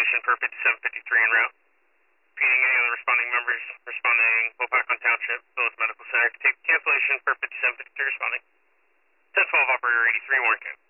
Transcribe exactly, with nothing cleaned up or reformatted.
cancellation for fifty-seven fifty-three en route. Repeating, any other responding members responding Wapakon Township, Phillips Medical Center, take cancellation for fifty-seven fifty-three responding. ten twelve operator eighty-three, Warren Camp.